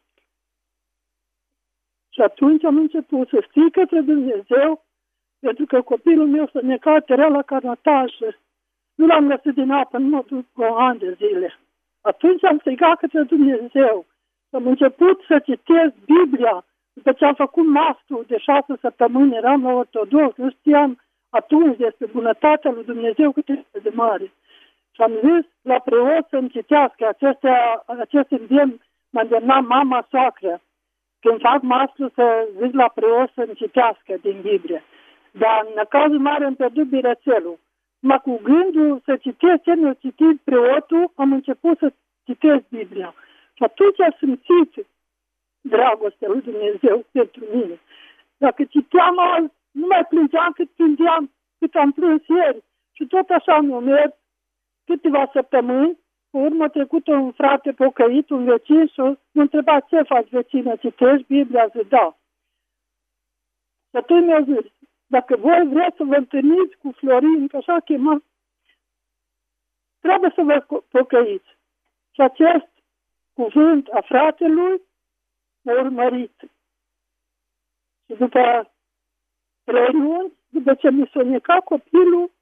Și atunci am început să strig către Dumnezeu, pentru că copilul meu s-a necat, era la carnatajă. Nu l-am găsit din apă numai după ani de zile. Atunci am strigat către Dumnezeu. Am început să citesc Biblia. După ce am făcut masterul de 6 săptămâni, eram la ortodox, nu știam atunci despre bunătatea lui Dumnezeu cât este de mare. Și am zis la preot să-mi citească acest îndemn, m-a îndemnat mama soacră. Când fac masterul să zic la preot să-mi citească din Biblie. Dar în cazul mare îmi pierdut bilețelul. Cu gândul să citesc ce mi-a citit preotul, am început să citesc Biblia. Și atunci am simțit dragostea lui Dumnezeu pentru mine. Dacă citeam azi, nu mai plângeam cât am plâns ieri. Și tot așa mi-a mers câteva săptămâni. Pe urmă trecut un frate pocăit, un vecin, și m-a întrebat: ce faci, vecină, citești Biblia? Zic, da. Și atunci mi-a zis: dacă voi vreți să vă întâlniți cu Florin, că așa chema, trebuie să vă pocăiți. Și acest cuvânt a fratelui m-a urmărit. Și după 3 luni, după ce mi s-a necat copilul,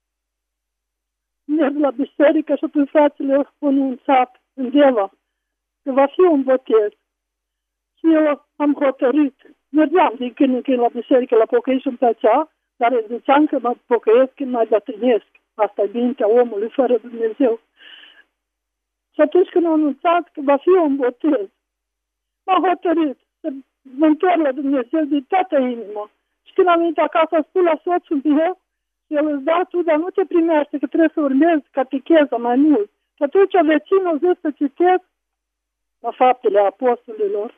merg la biserică și atunci fratele au anunțat în Deva că va fi un botez. Și eu am hotărât. Mergeam din când în când la biserică, la pocăit și îmi plăcea, dar ziceam că mă pocăiesc când mai bătrânesc. Asta e mintea omului fără Dumnezeu. Și atunci când am anunțat că va fi un botez, m-am hotărât să mă întorc la Dumnezeu din toată inima. Și când am venit acasă, am spus la soțul meu, el îți da tu, dar nu te primește, că trebuie să urmezi catecheza mai mult. Și atunci vecinul a zis să citesc la Faptele Apostolilor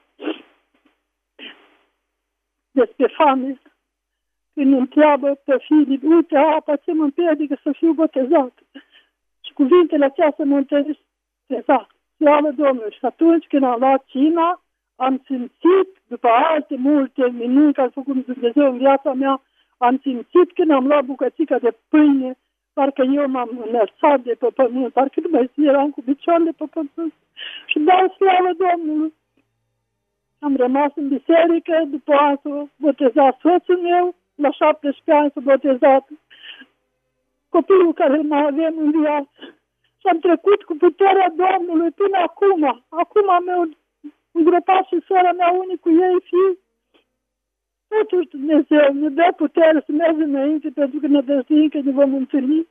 despre Famis, când îmi întreabă pe Filip: uite apa, ce mă împiedică să fiu botezat? Și cuvintele acestea mă întâlnesc. Slavă Domnului! Și atunci când am luat cina, am simțit, după alte multe minuni care a făcut Dumnezeu în viața mea, am simțit când am luat bucățica de pâine, parcă eu m-am înălțat de pe pământ, parcă nu mai eram cu picioarele pe pământ. Și dau slavă Domnului! Am rămas în biserică, după asta s-a botezat soțul meu, la 17 ani s-a botezat copilul care mai avem în viață. Și am trecut cu puterea Domnului până acum. Acum am îngropat și sora mea, unii cu ei fii. Totuși Dumnezeu ne dă putere să mergem înainte, pentru că ne dăjduim că ne vom întâlni.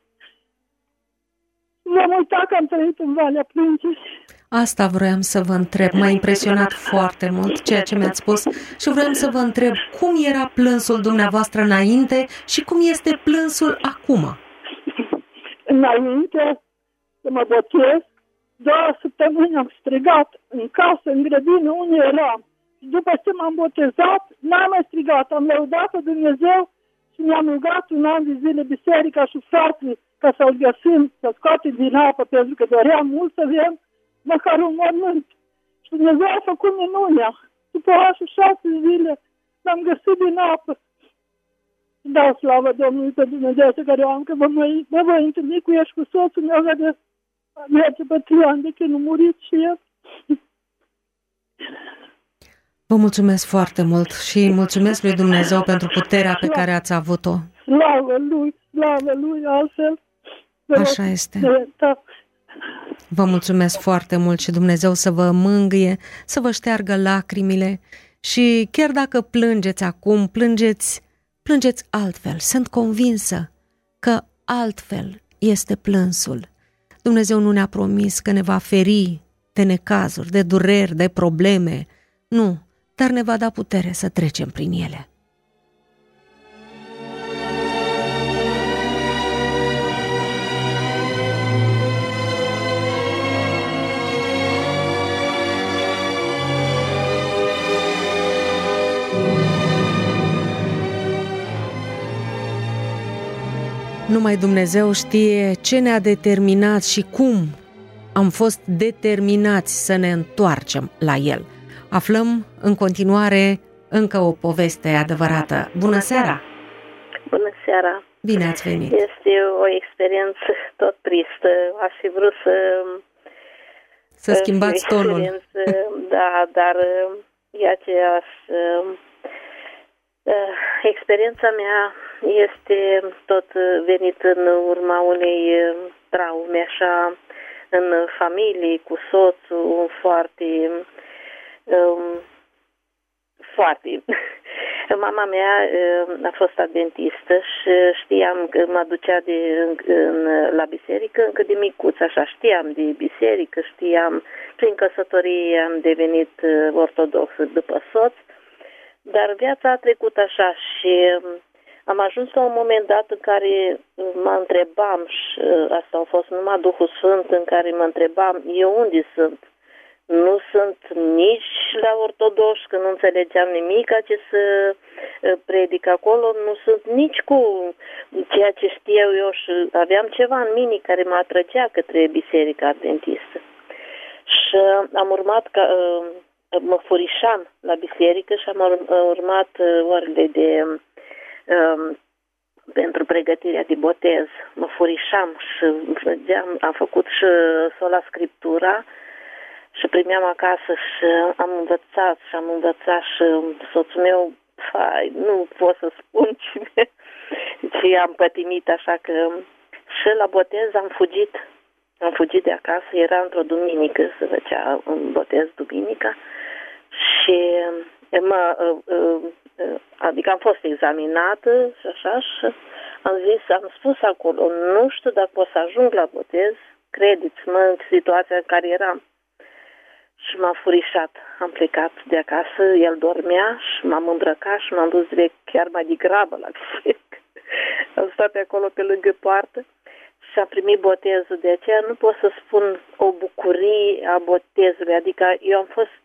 Vom uita că am trăit în Valea Plângerii. Asta vroiam să vă întreb. M-a impresionat foarte mult ceea ce mi-ați spus și vroiam să vă întreb cum era plânsul dumneavoastră înainte și cum este plânsul acum. Înainte să mă botez, 2 săptămâni am strigat în casă, în grădină, unde eram. Și după ce m-am botezat, n-am mai strigat, am lăudat pe Dumnezeu și mi-am rugat un an de zile biserica și frații ca să-l găsim, să scoate din apă, pentru că doream mult să avem măcar un mormânt. Și Dumnezeu a făcut minunea. După 6 zile l-am găsit din apă. Dau slavă Domnului pe Dumnezeu pe care o am, că mă voi întâlni cu el și cu soțul meu, care merge pe 3 ani de când a murit și el. Vă mulțumesc foarte mult și mulțumesc lui Dumnezeu pentru puterea pe care ați avut-o. Slavă lui, altfel. Așa este. Vă mulțumesc foarte mult și Dumnezeu să vă mângâie, să vă șteargă lacrimile și chiar dacă plângeți acum, plângeți altfel. Sunt convinsă că altfel este plânsul. Dumnezeu nu ne-a promis că ne va feri de necazuri, de dureri, de probleme. Nu, dar ne va da putere să trecem prin ele. Numai Dumnezeu știe ce ne-a determinat și cum am fost determinați să ne întoarcem la El. Aflăm în continuare încă o poveste adevărată. Bună seara! Bună seara! Bine ați venit! Este o experiență tot tristă. Aș fi vrut să schimbați tonul. Da, dar e aceeași. Experiența mea este tot venit în urma unei traume, așa, în familie, cu soțul, foarte. Mama mea a fost adventistă și știam că mă ducea la biserică încă de micuță, așa, știam de biserică, știam, prin căsătorie am devenit ortodox după soț, dar viața a trecut așa și am ajuns la un moment dat în care mă întrebam, și asta a fost numai Duhul Sfânt, în care mă întrebam, eu unde sunt? Nu sunt nici la ortodoși, că nu înțelegeam nimic ce să predic acolo, nu sunt nici cu ceea ce știu eu și aveam ceva în mine care mă atrăgea către biserica adventistă. Și am urmat, mă furișam la biserică și am urmat orele pentru pregătirea de botez. Mă furișam și am făcut și sola scriptura și primeam acasă și am învățat și soțul meu, nu pot să spun ce am pătimit, așa că și la botez am fugit de acasă, era într-o duminică, se făcea un botez duminica și adică am fost examinată și așa și am spus acolo, nu știu dacă pot să ajung la botez, credeți-mă în situația în care eram. Și m-am furișat, am plecat de acasă, el dormea și m-am îmbrăcat și m-am dus direct chiar mai degrabă la biserică. Am stat acolo pe lângă poartă și am primit botezul, de aceea nu pot să spun o bucurie a botezului, adică eu am fost,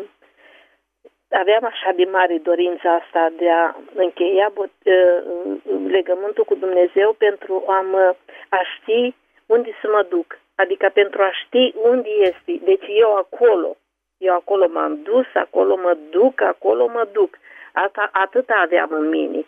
aveam așa de mare dorința asta de a încheia legământul cu Dumnezeu pentru a ști unde să mă duc. Adică pentru a ști unde este. Deci eu acolo m-am dus, acolo mă duc. Atât aveam în mine.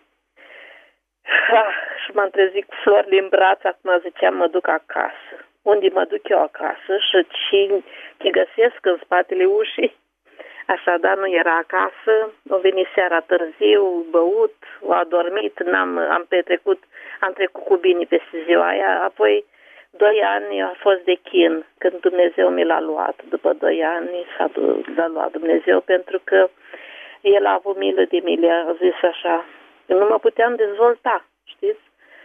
Și m-am trezit cu florile în braț, acum ziceam mă duc acasă. Unde mă duc eu acasă și ce găsesc în spatele ușii. Așadar nu era acasă, a venit seara târziu, băut, a adormit, am trecut cu bine peste ziua aia, apoi 2 ani a fost de chin când Dumnezeu mi l-a luat. După 2 ani l-a luat Dumnezeu pentru că El a avut milă de mine, a zis așa, nu mă puteam dezvolta, știți?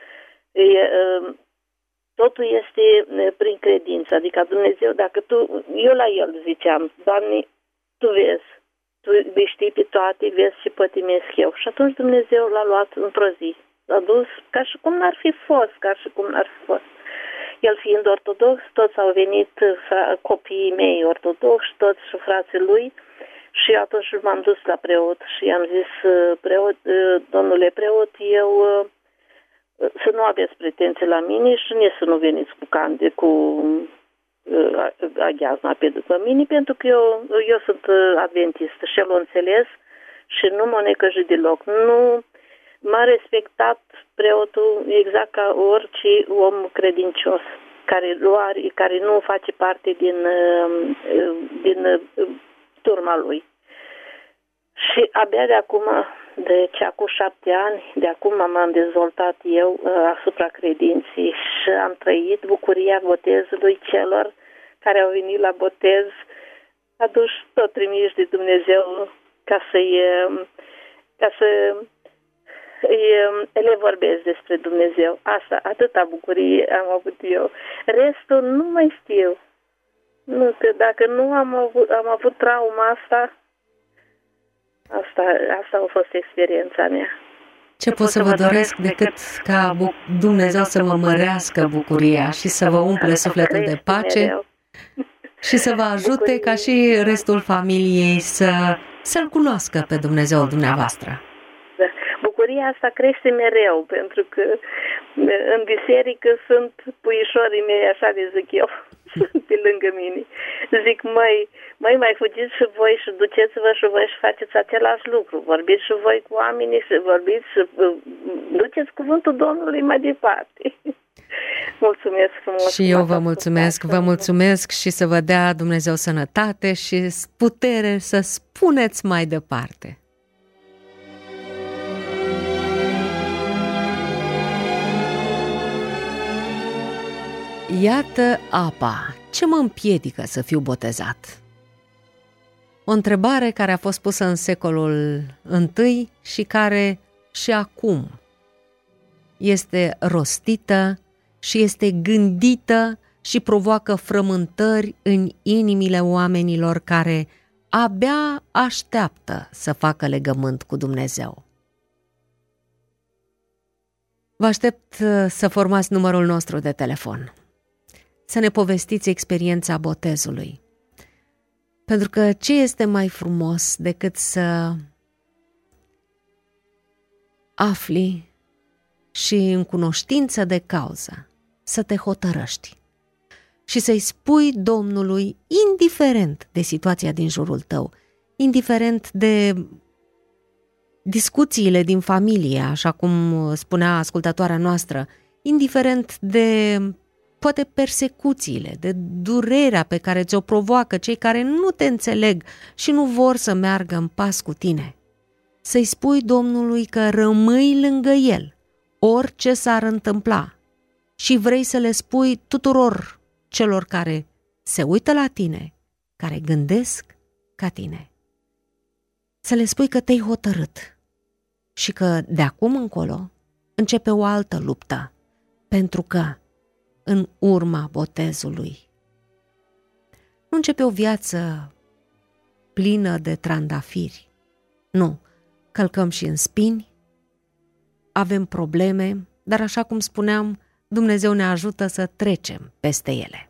Totul este prin credință, adică Dumnezeu, eu la El ziceam, Doamne, Tu vezi, Tu știi pe toate, vezi și pătimesc eu. Și atunci Dumnezeu l-a luat într-o zi, l-a dus ca și cum n-ar fi fost. El fiind ortodox, toți au venit, copiii mei ortodoxi, toți și frații lui, Și atunci m-am dus la preot și i-am zis, domnule preot, eu să nu aveți pretenții la mine și nici să nu veniți cu aghiazma pe mine, pentru că eu sunt adventistă și el o înțeles și nu m-a necăjit deloc. Nu m-a respectat preotul exact ca orice om credincios care nu face parte din turma lui. Și abia de acum, acum 7 ani, de acum m-am dezvoltat eu asupra credinței și am trăit bucuria botezului celor care au venit la botez, aduși tot trimiși de Dumnezeu ca să le vorbesc despre Dumnezeu. Asta, atâta bucurie am avut eu. Restul nu mai știu. Nu, că dacă nu am avut trauma asta a fost experiența mea. Ce pot să vă doresc decât ca Dumnezeu să mă mărească bucuria și să vă umple sufletul de pace mereu. Și să vă ajute ca și restul familiei să-L cunoască pe Dumnezeul dumneavoastră. Da. Bucuria asta crește mereu, pentru că în biserică sunt puișorii mei, așa le zic eu, sunt pe lângă mine. Zic, mai fugiți și voi și duceți-vă și voi și faceți același lucru. Vorbiți și voi cu oamenii și vorbiți și duceți cuvântul Domnului mai departe. Mulțumesc frumos. Și eu vă mulțumesc și să vă dea Dumnezeu sănătate și putere să spuneți mai departe. Iată apa. Ce mă împiedică să fiu botezat? O întrebare care a fost pusă în secolul I și care și acum este rostită și este gândită și provoacă frământări în inimile oamenilor care abia așteaptă să facă legământ cu Dumnezeu. Vă aștept să formați numărul nostru de telefon, să ne povestiți experiența botezului. Pentru că ce este mai frumos decât să afli și în cunoștință de cauză să te hotărăști și să-i spui Domnului, indiferent de situația din jurul tău, indiferent de discuțiile din familie, așa cum spunea ascultătoarea noastră, indiferent de poate persecuțiile, de durerea pe care ți-o provoacă cei care nu te înțeleg și nu vor să meargă în pas cu tine. Să-i spui Domnului că rămâi lângă El, orice s-ar întâmpla, și vrei să le spui tuturor celor care se uită la tine, care gândesc ca tine. Să le spui că te-ai hotărât și că de acum încolo începe o altă luptă, pentru că în urma botezului nu începe o viață plină de trandafiri. Nu, călcăm și în spini, avem probleme, dar așa cum spuneam, Dumnezeu ne ajută să trecem peste ele.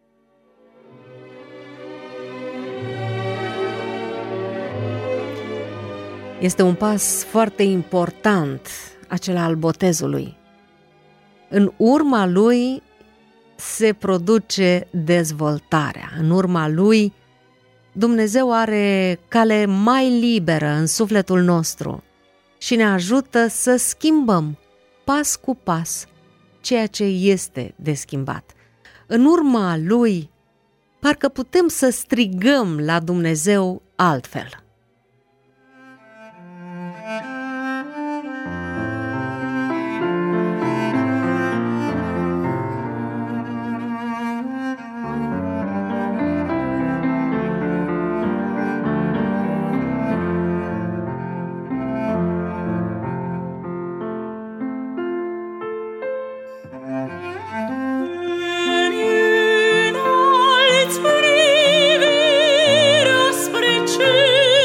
Este un pas foarte important, acela al botezului. În urma lui se produce dezvoltarea. În urma lui Dumnezeu are cale mai liberă în sufletul nostru și ne ajută să schimbăm pas cu pas ceea ce este de schimbat. În urma lui parcă putem să strigăm la Dumnezeu altfel. Privirea spre cer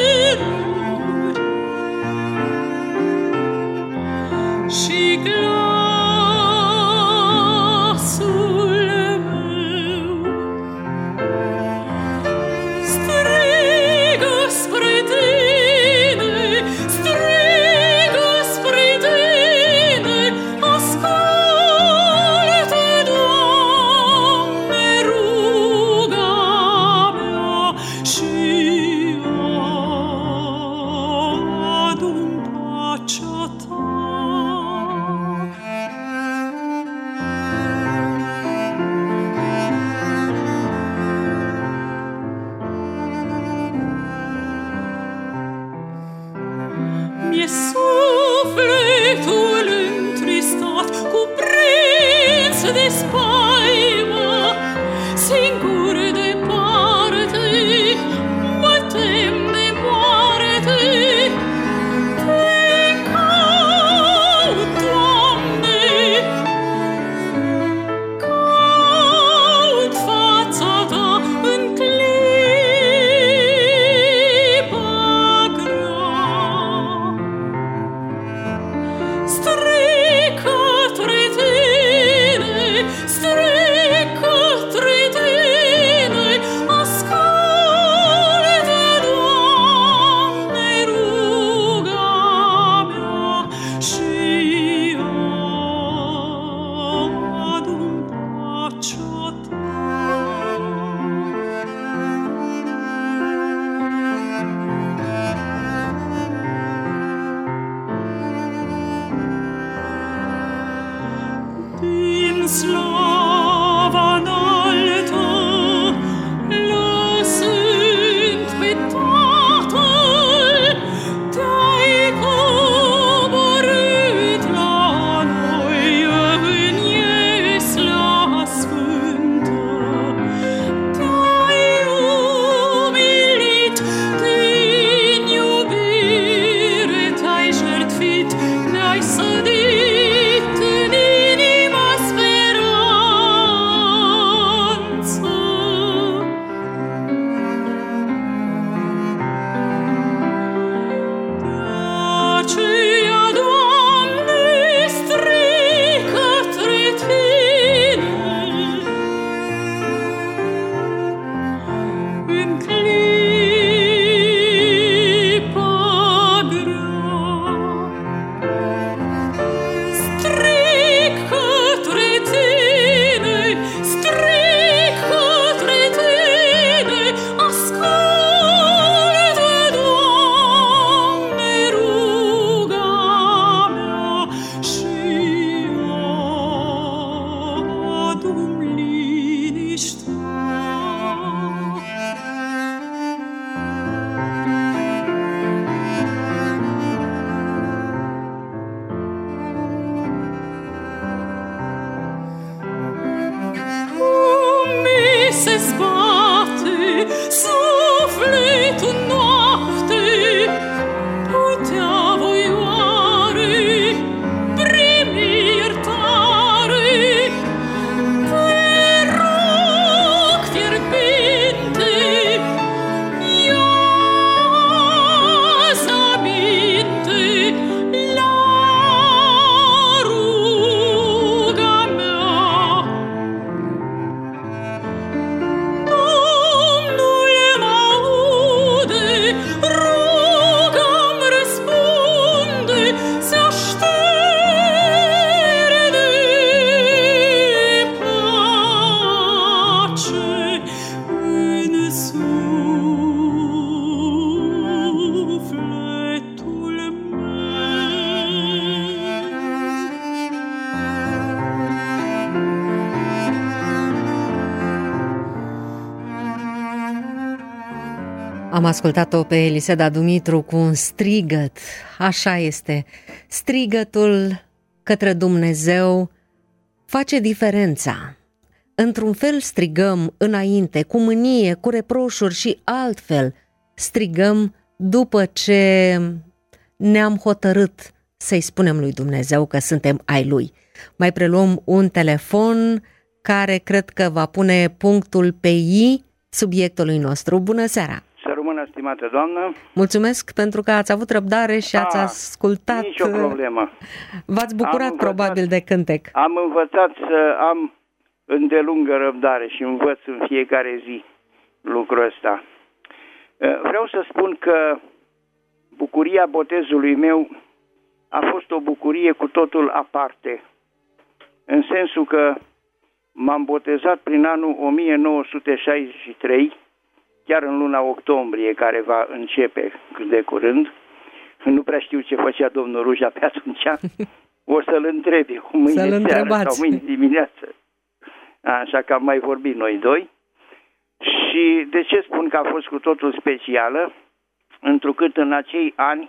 Am ascultat-o pe Eliseda Dumitru cu un strigăt, așa este, strigătul către Dumnezeu face diferența. Într-un fel strigăm înainte, cu mânie, cu reproșuri și altfel strigăm după ce ne-am hotărât să-i spunem lui Dumnezeu că suntem ai Lui. Mai preluăm un telefon care cred că va pune punctul pe I subiectului nostru. Bună seara! Să rămână, stimată doamnă. Mulțumesc pentru că ați avut răbdare și ați ascultat. Nicio problemă. V-ați bucurat probabil de cântec. Am învățat să am îndelungă răbdare și învăț în fiecare zi lucrul ăsta. Vreau să spun că bucuria botezului meu a fost o bucurie cu totul aparte. În sensul că m-am botezat prin anul 1963, chiar în luna octombrie, care va începe cât de curând. Nu prea știu ce făcea domnul Ruja pe atunci. O să-l întrebi cu mâine seara sau mâine dimineață. Așa că am mai vorbit noi doi. Și de ce spun că a fost cu totul specială? Întrucât în acei ani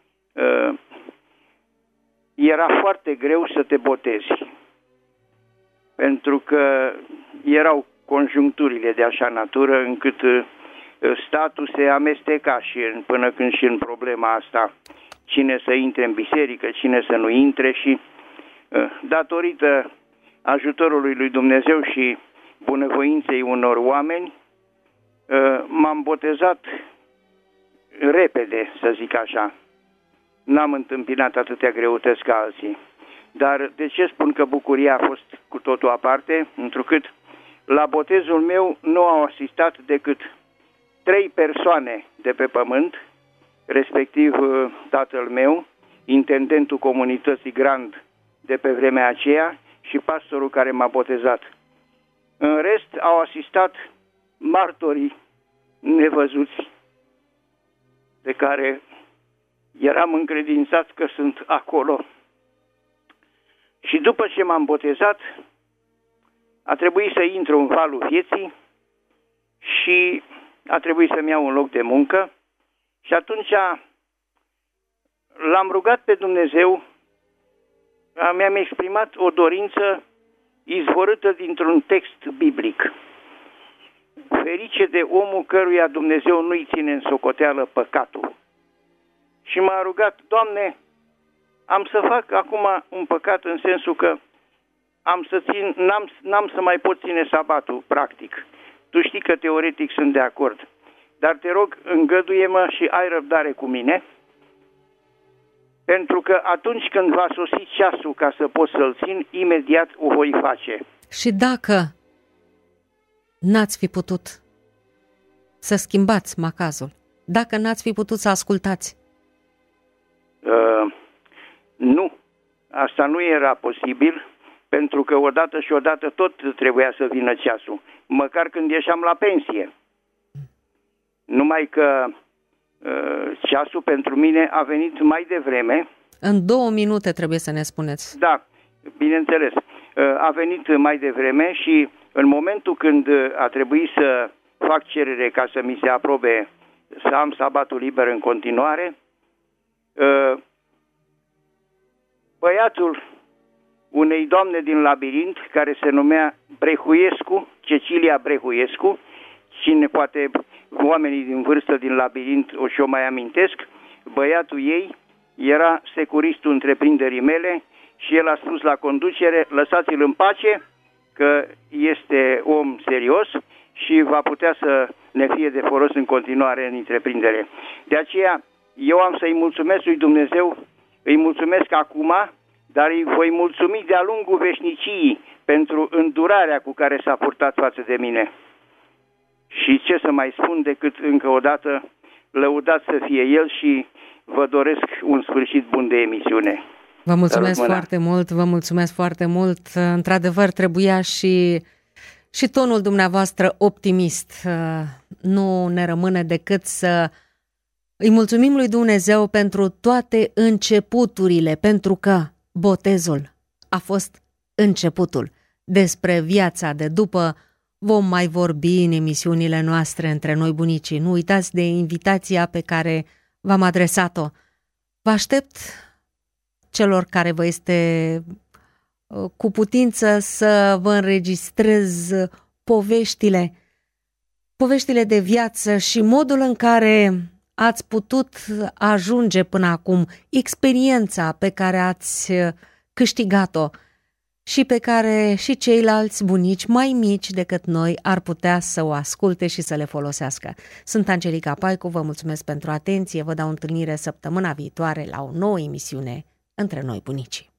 era foarte greu să te botezi. Pentru că erau conjuncturile de așa natură încât statul se amesteca până când și în problema asta cine să intre în biserică, cine să nu intre și datorită ajutorului lui Dumnezeu și bunăvoinței unor oameni m-am botezat repede, să zic așa. N-am întâmpinat atâtea greutăți ca alții. Dar de ce spun că bucuria a fost cu totul aparte? Întrucât la botezul meu nu au asistat decât 3 persoane de pe pământ, respectiv tatăl meu, intendentul comunității Grand de pe vremea aceea și pastorul care m-a botezat. În rest au asistat martorii nevăzuți de care eram încredințat că sunt acolo. Și după ce m-am botezat, a trebuit să intru în valul vieții și a trebuit să-mi iau un loc de muncă și atunci l-am rugat pe Dumnezeu, mi-am exprimat o dorință izvorâtă dintr-un text biblic. Ferice de omul căruia Dumnezeu nu-i ține în socoteală păcatul. Și m-a rugat, Doamne, am să fac acum un păcat în sensul că n-am să mai pot ține sabatul, practic. Tu știi că teoretic sunt de acord. Dar te rog, îngăduie-mă și ai răbdare cu mine, pentru că atunci când va sosi ceasul ca să pot să-l țin, imediat o voi face. Și dacă n-ați fi putut să schimbați macazul, dacă n-ați fi putut să ascultați? Nu, asta nu era posibil, pentru că odată și odată tot trebuia să vină ceasul, măcar când ieșeam la pensie. Numai că ceasul pentru mine a venit mai devreme. În 2 minute trebuie să ne spuneți. Da, bineînțeles. A venit mai devreme și în momentul când a trebuit să fac cerere ca să mi se aprobe să am sabatul liber în continuare, băiatul unei doamne din Labirint, care se numea Brehuiescu, Cecilia Brehuiescu, cine poate, oamenii din vârstă din Labirint o mai amintesc, băiatul ei era securistul întreprinderii mele și el a spus la conducere, lăsați-l în pace, că este om serios și va putea să ne fie de folos în continuare în întreprindere. De aceea, eu am să-i mulțumesc lui Dumnezeu, îi mulțumesc acum, dar îi voi mulțumi de-a lungul veșniciei pentru îndurarea cu care s-a purtat față de mine. Și ce să mai spun decât încă o dată, lăudat să fie el și vă doresc un sfârșit bun de emisiune. Vă mulțumesc foarte mult, vă mulțumesc foarte mult. Într-adevăr, trebuia și și tonul dumneavoastră optimist. Nu ne rămâne decât să îi mulțumim lui Dumnezeu pentru toate începuturile, pentru că botezul a fost începutul. Despre viața de după vom mai vorbi în emisiunile noastre Între noi bunicii. Nu uitați de invitația pe care v-am adresat-o. Vă aștept, celor care vă este cu putință, să vă înregistrez poveștile de viață și modul în care ați putut ajunge până acum, experiența pe care ați câștigat-o și pe care și ceilalți bunici mai mici decât noi ar putea să o asculte și să le folosească. Sunt Angelica Paicu, vă mulțumesc pentru atenție, vă dau întâlnire săptămâna viitoare la o nouă emisiune Între noi bunicii.